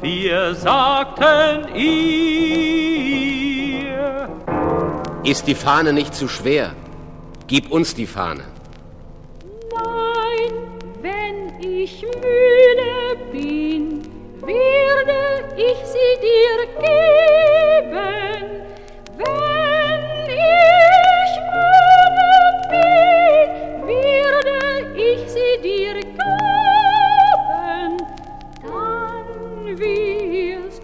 Wir sagten ihr. Ist die Fahne nicht zu schwer? Gib uns die Fahne. Nein, wenn ich müde bin, werde ich sie dir geben. Wenn ich müde bin, werde ich sie dir geben. Dann wirst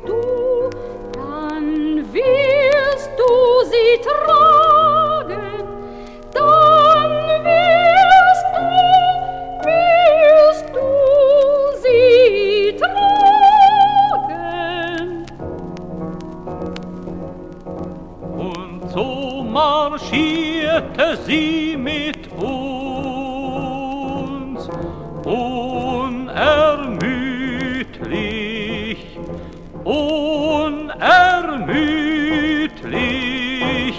du sie tragen. Dann wirst du sie tragen. Und so marschierte sie mit uns, unermüdlich, unermüdlich.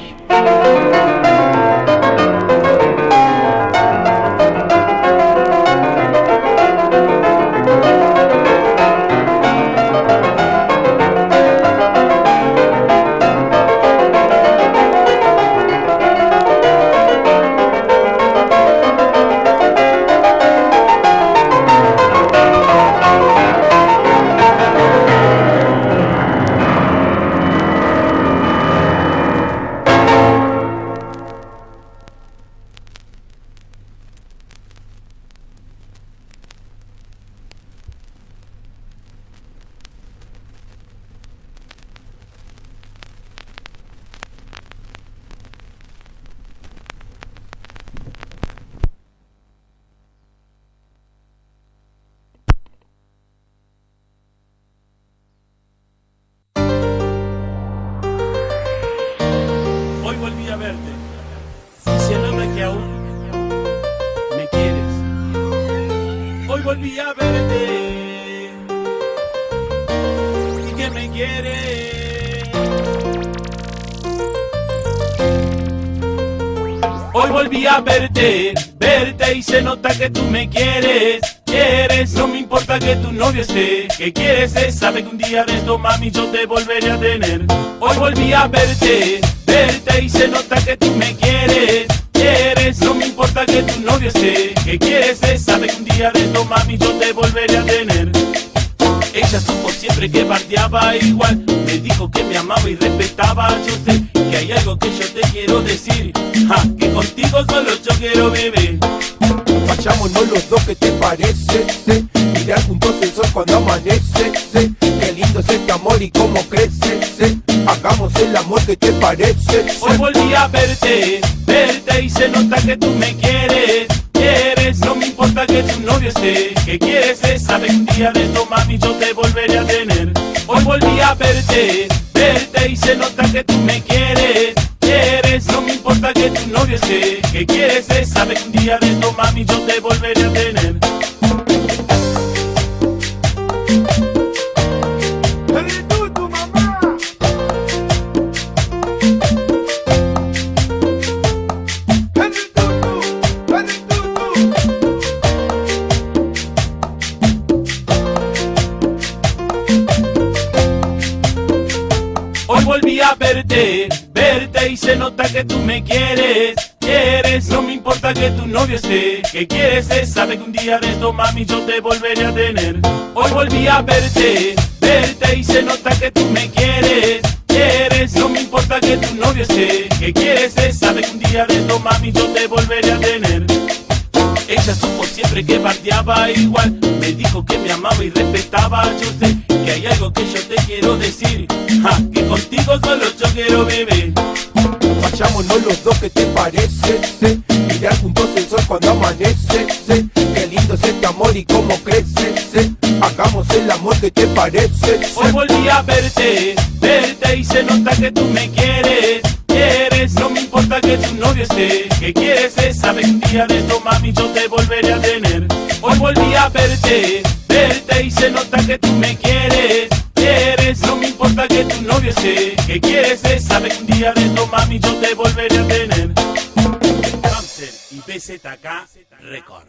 Hoy volví a verte, diciéndome que aún me quieres. Hoy volví a verte y que me quieres. Hoy volví a verte y se nota que tú me quieres. No me importa que tu novio esté. ¿Qué quieres? Sabe que un día de esto, mami, yo te volveré a tener. Hoy volví a verte y se nota que tú me quieres. No me importa que tu novio esté. ¿Qué quieres? Sabe que un día de esto, mami, yo te volveré a tener. Ella supo siempre que bardeaba igual. Me dijo que me amaba y respetaba. Yo sé que hay algo que yo te quiero decir. Que contigo solo yo quiero vivir. Vayámonos los dos, ¿qué te parece? Mirar juntos el sol cuando amanece. Qué lindo es este amor y cómo crece. Hagamos el amor, ¿qué te parece? Hoy volví a verte y se nota que tú me quieres. No me importa que tu novio esté. ¿Qué quieres? Sabe que un día de esto, mami, yo te volveré a tener. Hoy volví a verte y se nota que tú me quieres. No me importa que tu novio esté. ¿Qué quieres? Sabe que un día de esto, mami, yo te volveré a tener. Hoy volví a verte y se nota que tú me quieres. No me importa que tu novio esté. ¿Qué quieres? Sabe que un día de esto, mami, yo te volveré a tener. Hoy volví a verte y se nota que tú me quieres. No me importa que tu novio esté. ¿Qué quieres? Sabe que un día de esto, mami, yo te volveré a tener. Ella supo siempre que bardeaba igual. Me dijo que me amaba y respetaba. Yo sé que hay algo que yo te quiero decir. Que contigo solo yo quiero vivir. Vayámonos los dos, ¿qué te parece? Mirar juntos el sol cuando amanece. Qué lindo es este amor y cómo crece. Hagamos el amor, ¿qué te parece? Hoy volví a verte y se nota que tú me quieres. No me importa que tu novio esté. ¿Qué quieres? Sabe que un día de esto, mami, yo te volveré a tener. Hoy volví a verte y se nota que tú me quieres. No me importa que tu novio esté. ¿Qué quieres? Sabe que un día de esto, mami, yo te volveré a tener. Cáncer y BZK Record.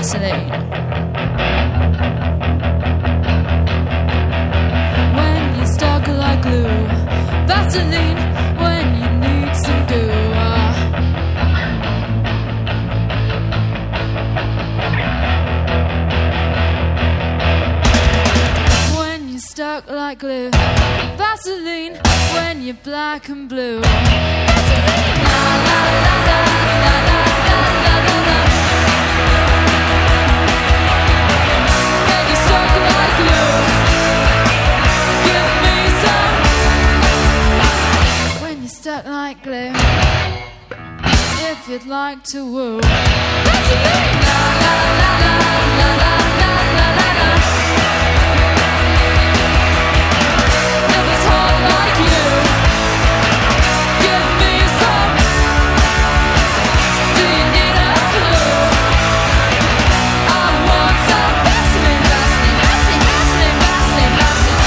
Vaseline. When you're stuck like glue, Vaseline. When you need some goo. When you're stuck like glue, Vaseline. When you're black and blue, Vaseline. La la la la la la la la la la. When you're stuck like glue, give me some. When you're stuck like glue, if you'd like to woo, Vaseline. La la la la la la la la la la. If it's hot like you, give me some. Do you need a clue? I want some Vaseline, Vaseline, Vaseline, Vaseline, Vaseline, Vaseline.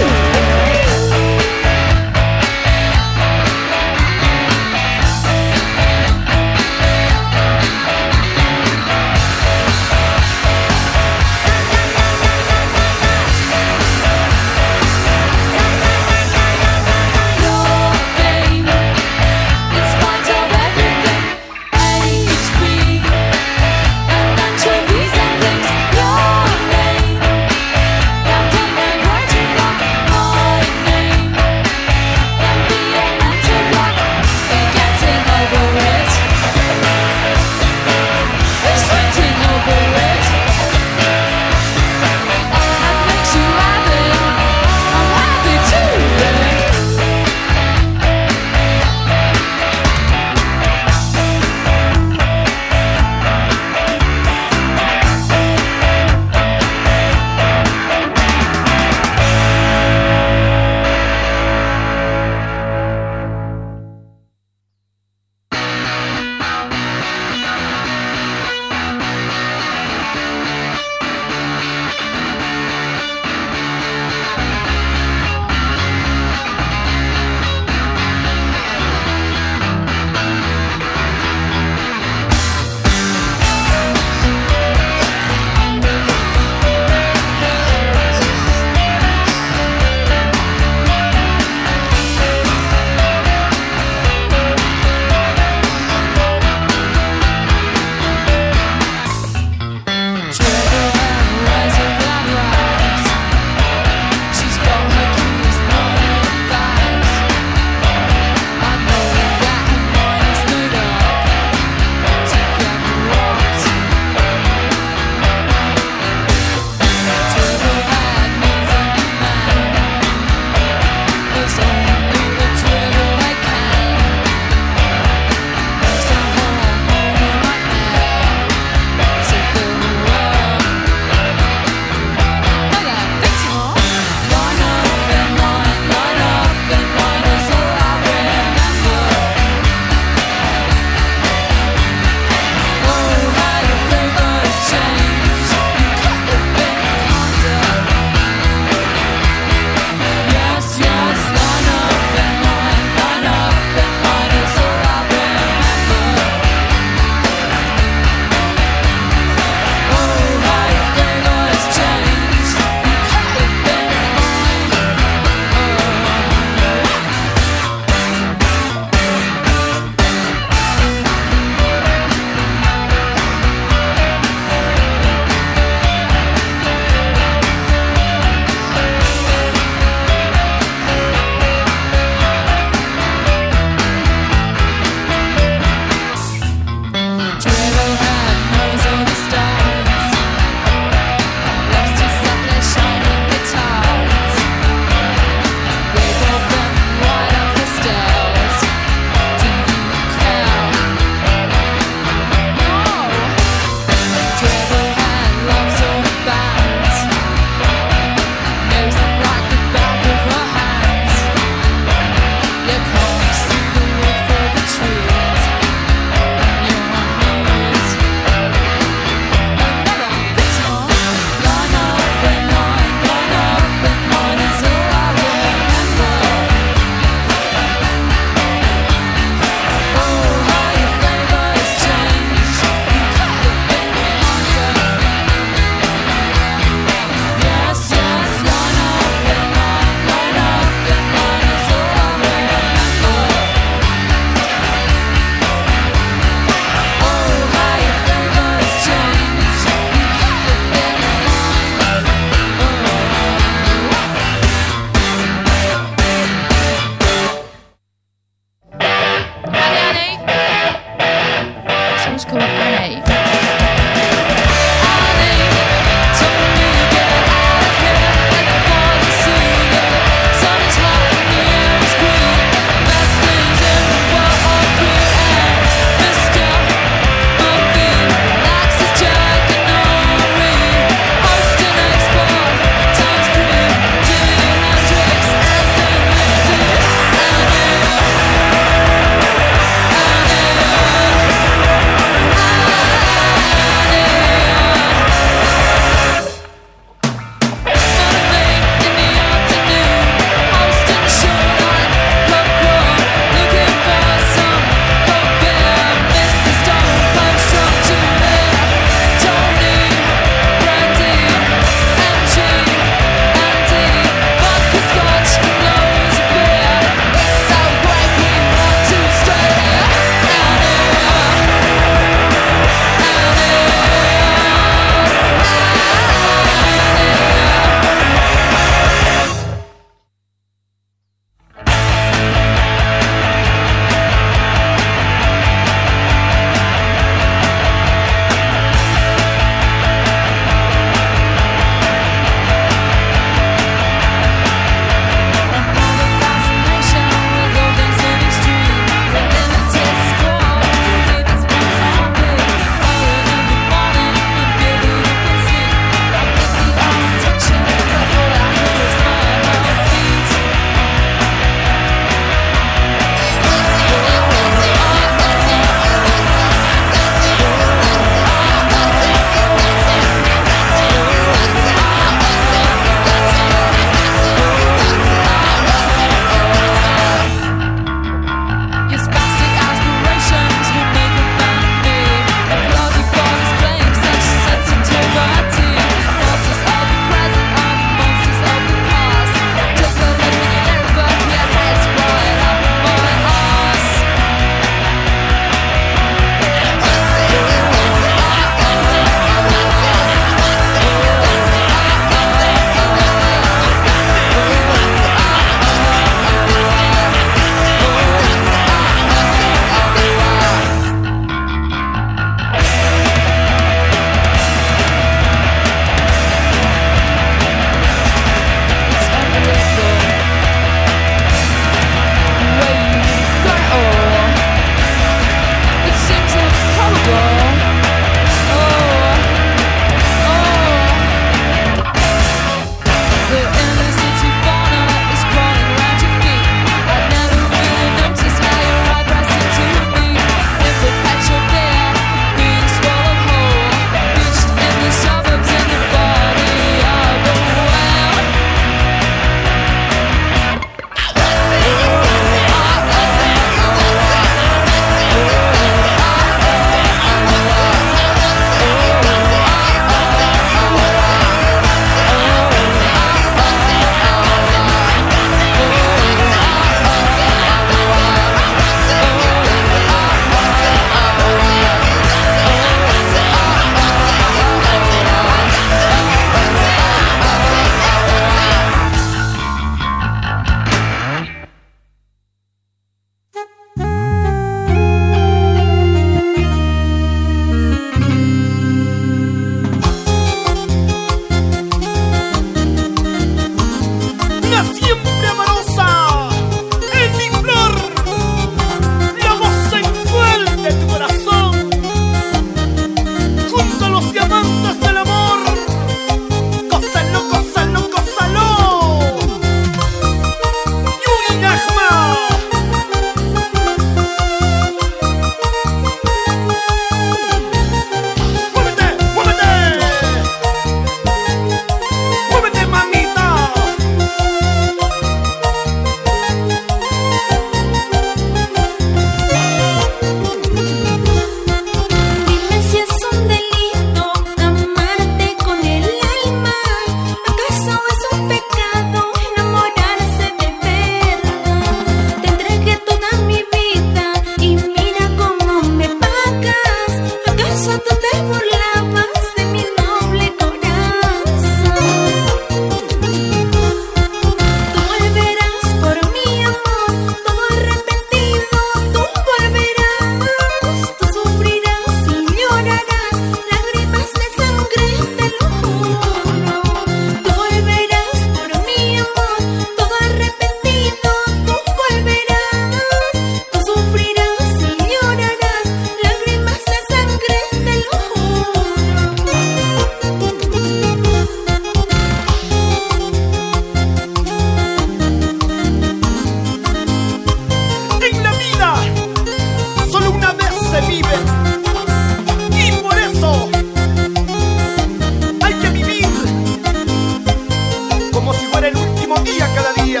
mismo día cada día.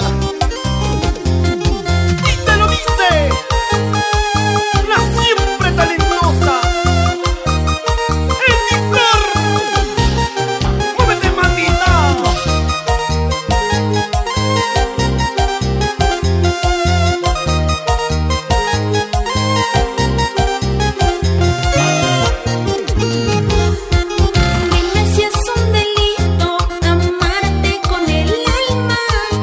Y te lo dice la siempre talentosa Eddie Flor. ¡Muévete, maldita! Dime si es un delito amarte con el alma.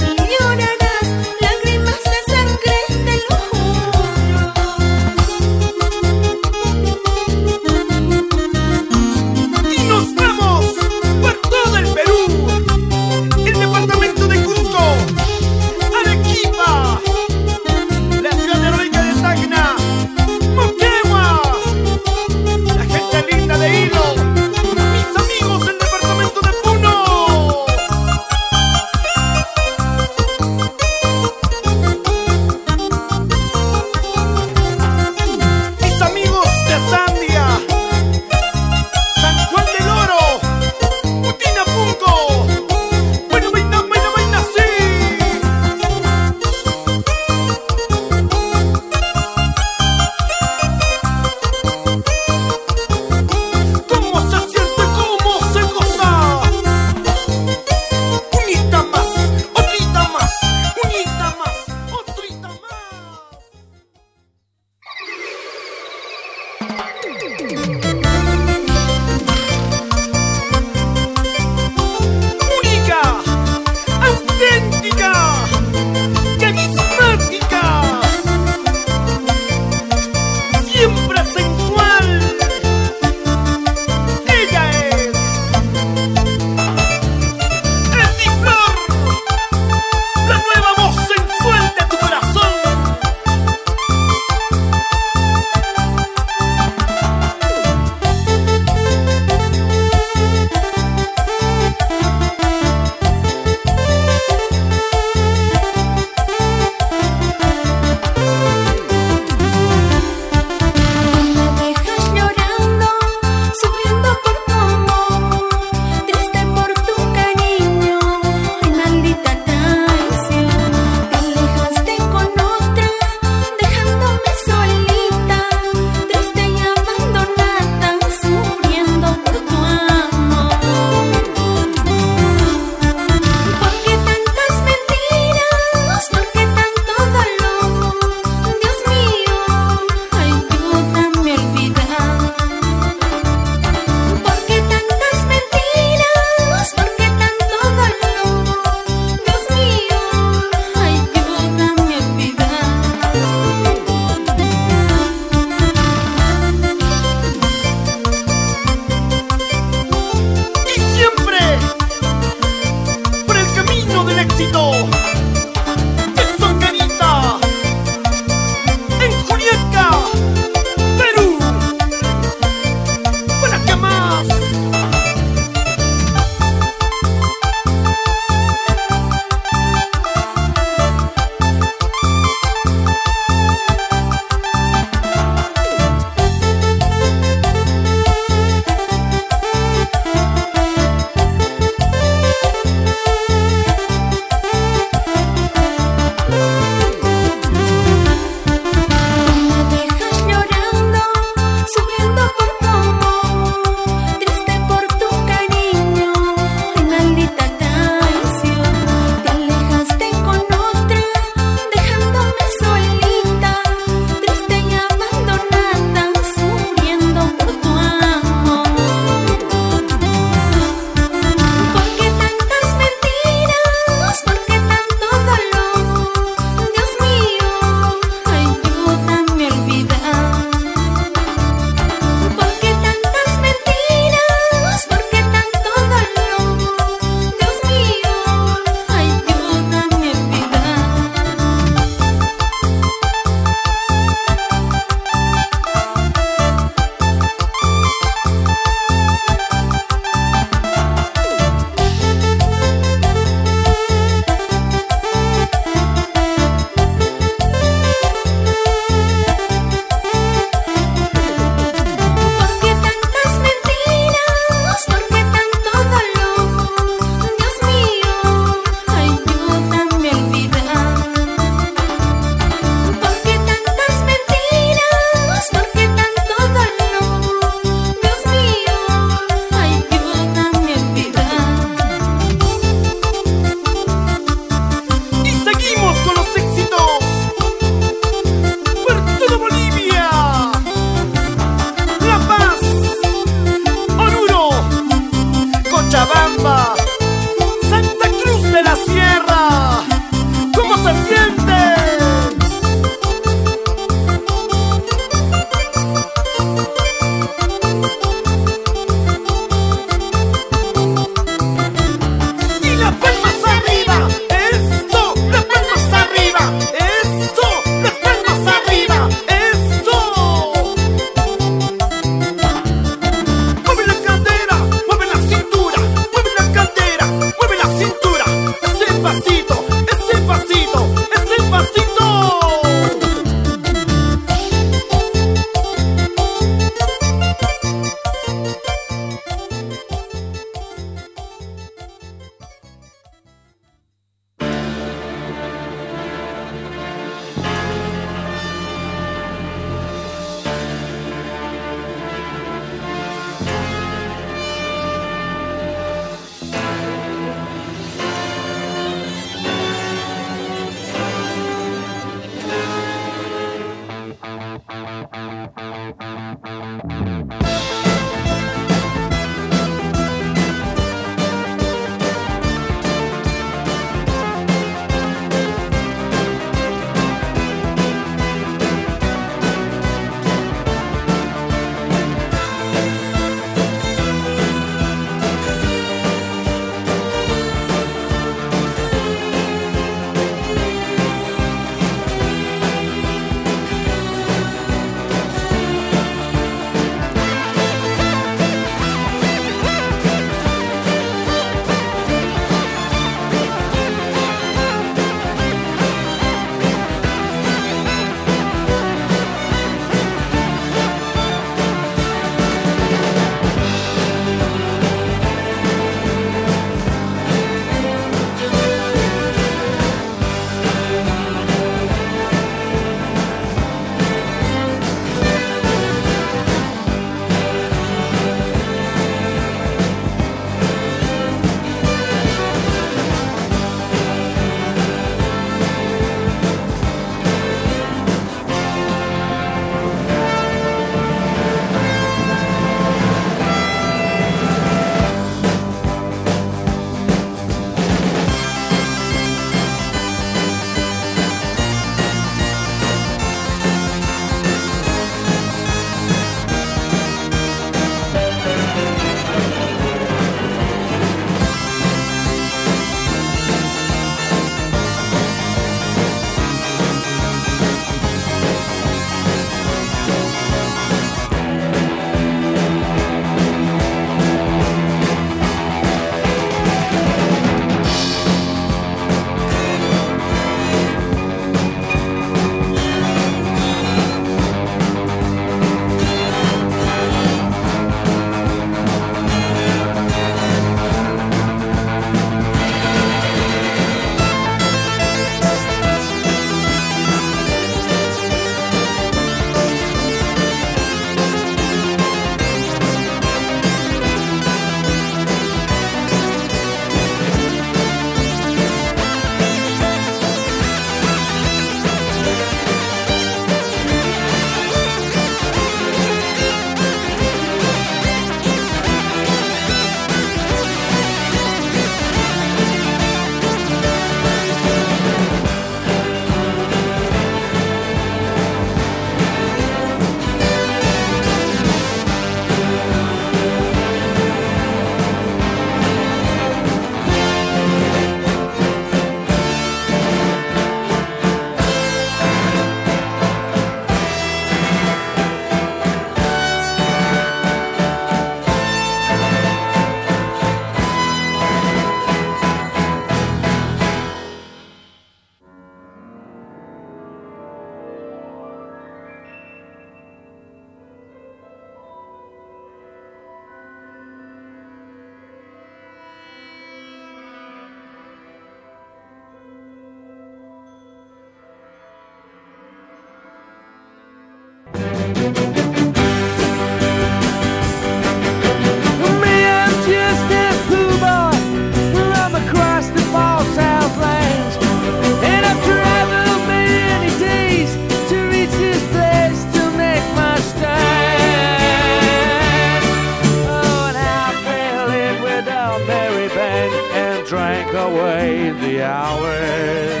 drink away the hours.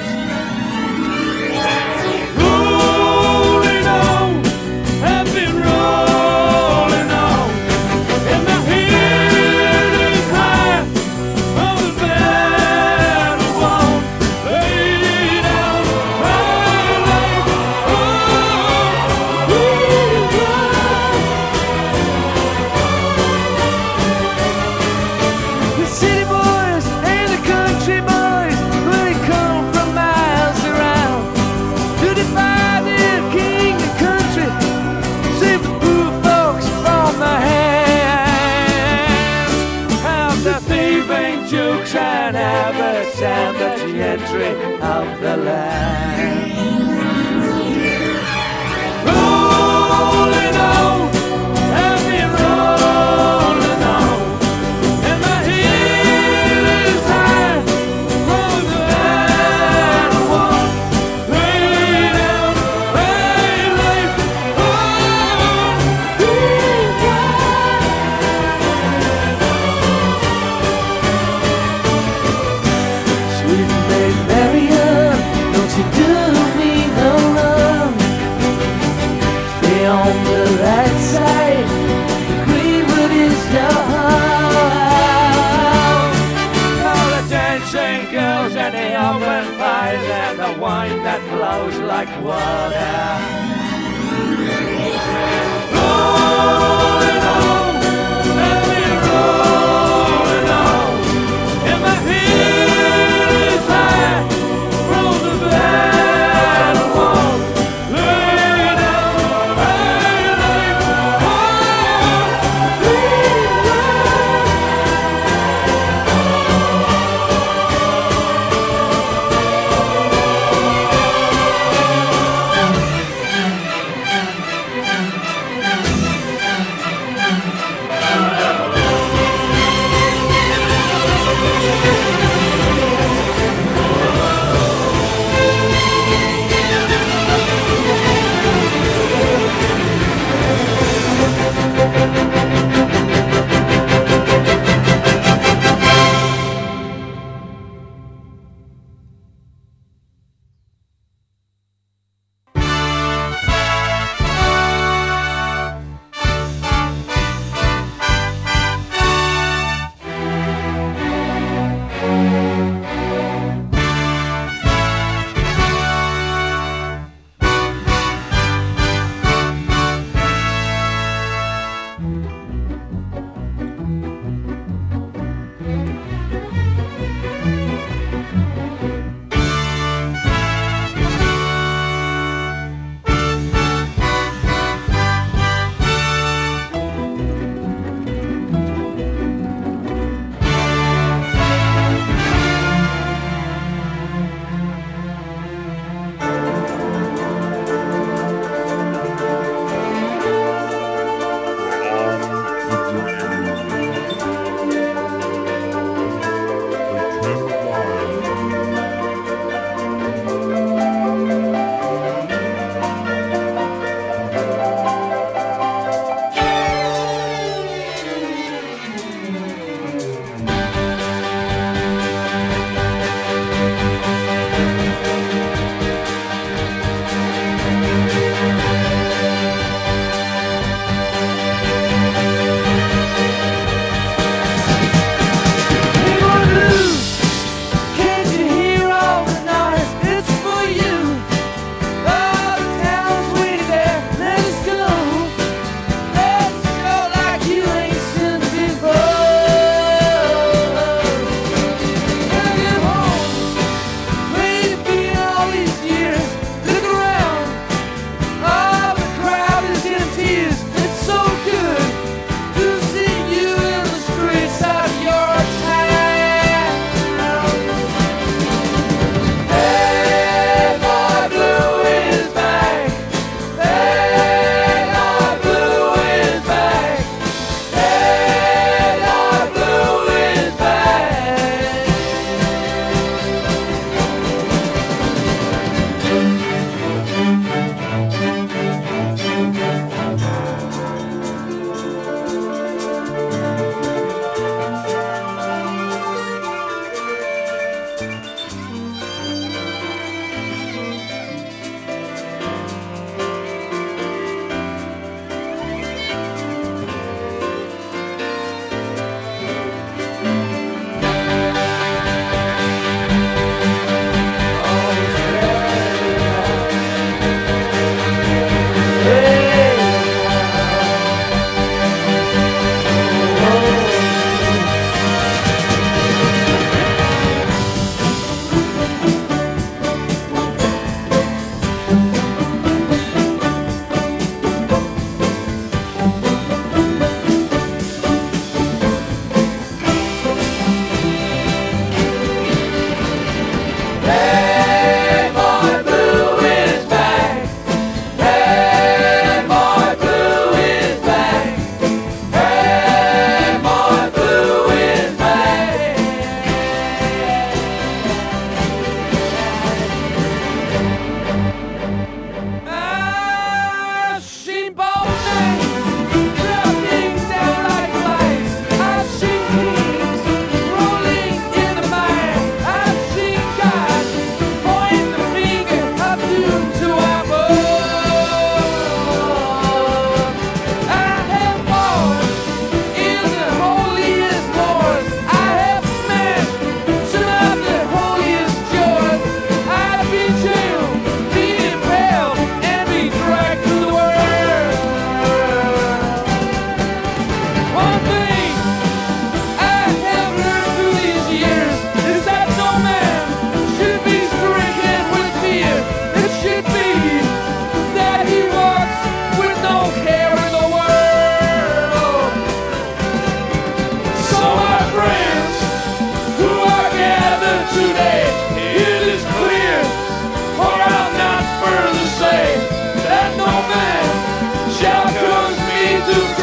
Rolling on, I've been rolling on, and my head is high on the battle wall. Lay down my life, The city boys and the country boys, they come from miles around to defy their king and country, save the poor folks from the hands of the thieving jukes and habits and the gentry of the land. rolling on, I've been rolling on, and my head is high from the battle wall. Lay down my life, Sweet Maid Marian, don't you do me no wrong. Stay on the right side, Greenwood is your home. All the dancing girls and the open fires and the wine that flows like water. rolling on, I've been rolling on, and my head is high from the battle wall. Lay down my life,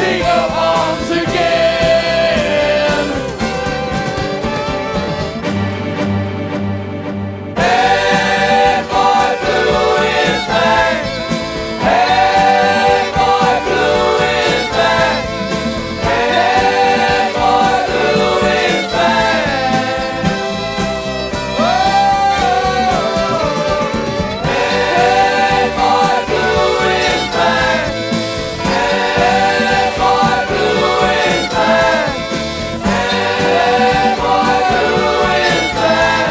big of arms again. Hey, boy, blue is back. Hey, boy, blue is back. Hey, boy, blue is back. Oh, hey, boy, blue is back. Hey, boy, blue is back. Hey, boy, blue is back.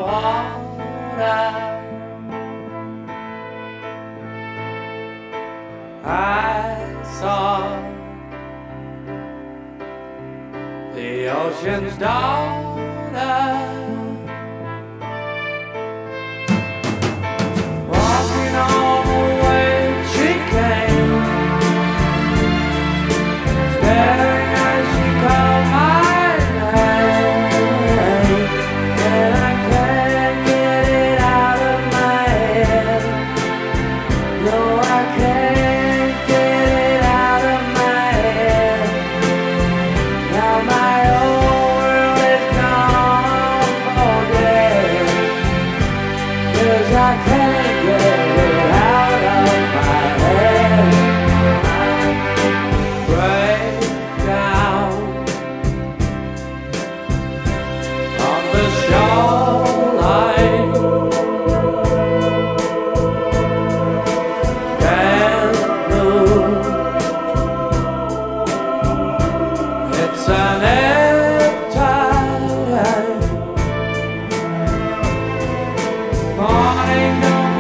water. I saw the ocean's daughter walking on the way she came, staring as she called my name, and I can't get it out of my head. No, I can't get it out of my head. Now my whole world is gone for dead, 'cause I can't get it out of my head. Break down on the shoreline, can't move. It's an empty morning.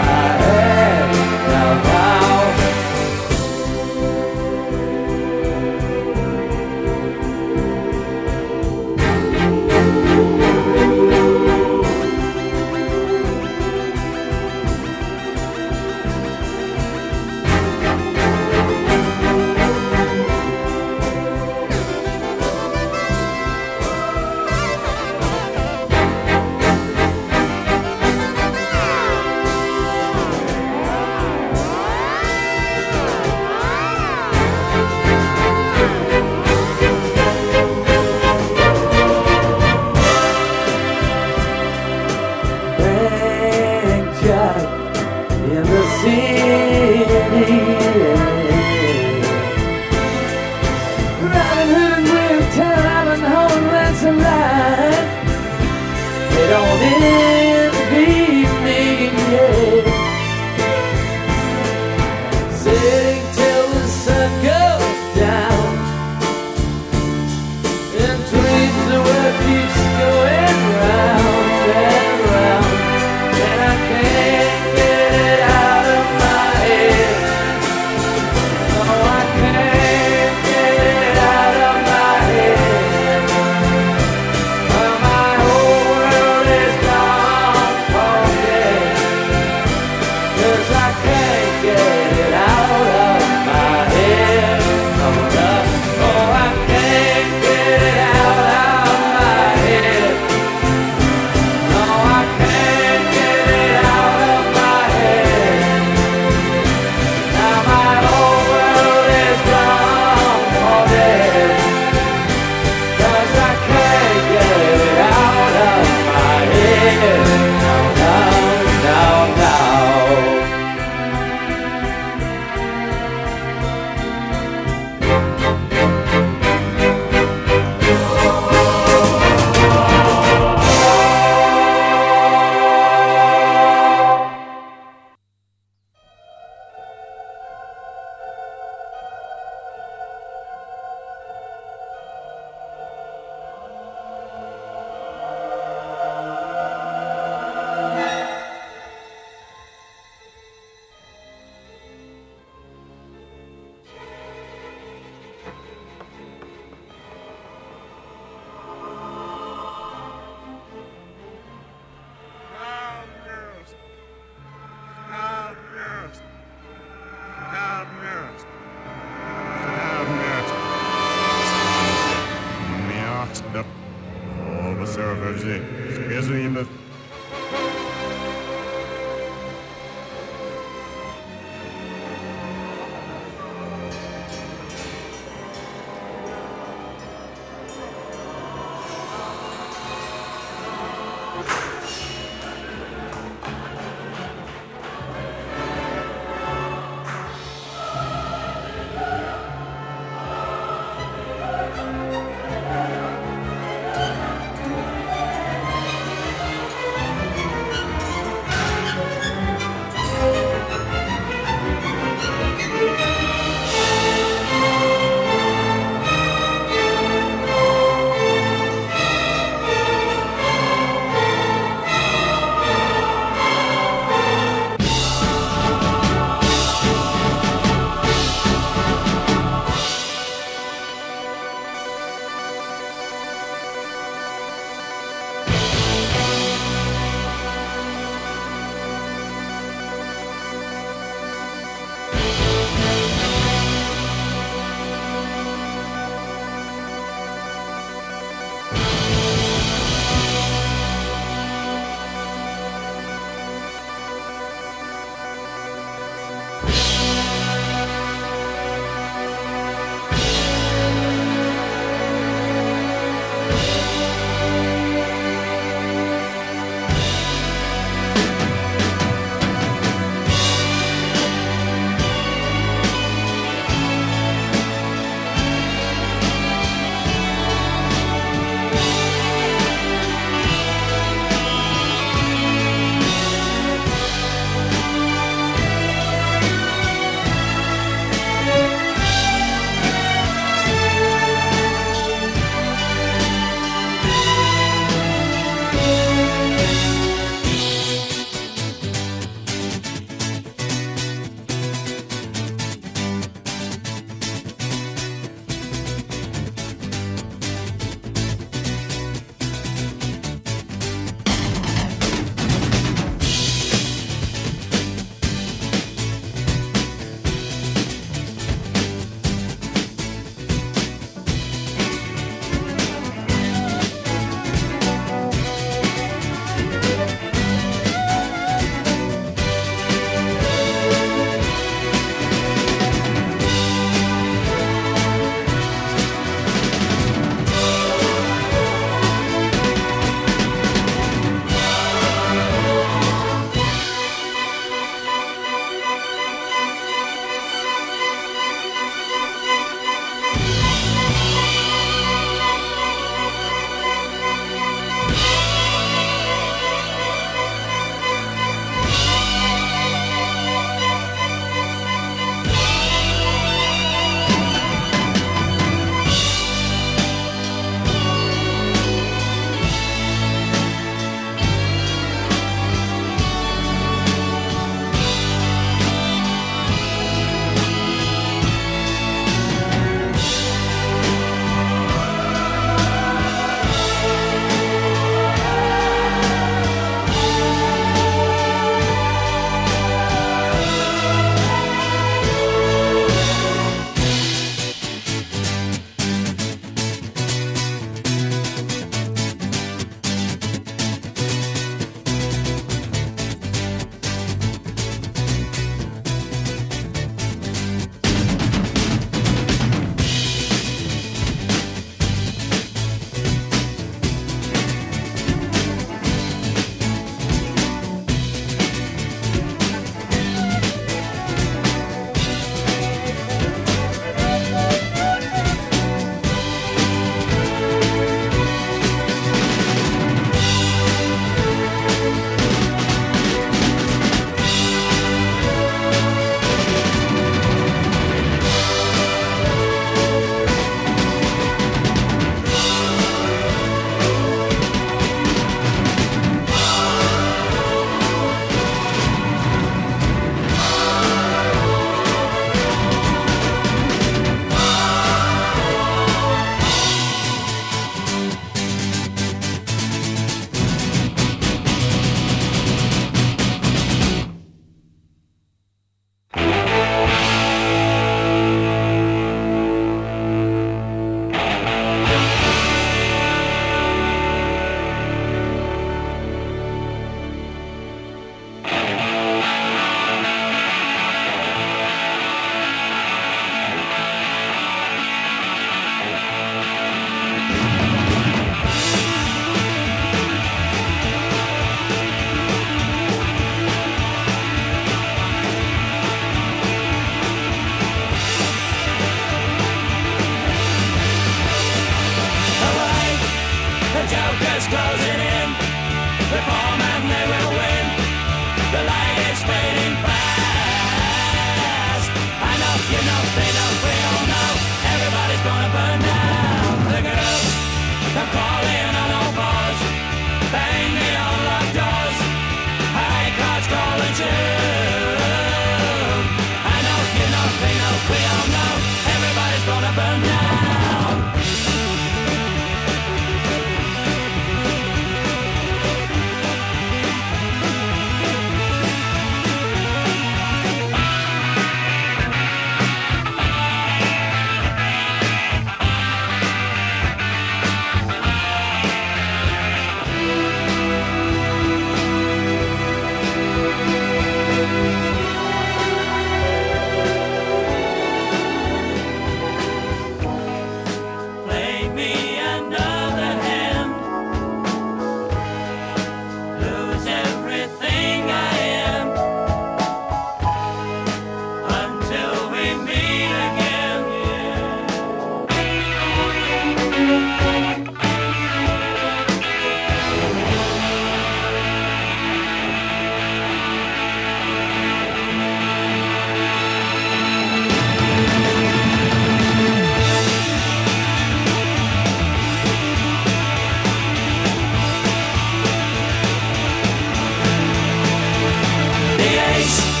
the ace.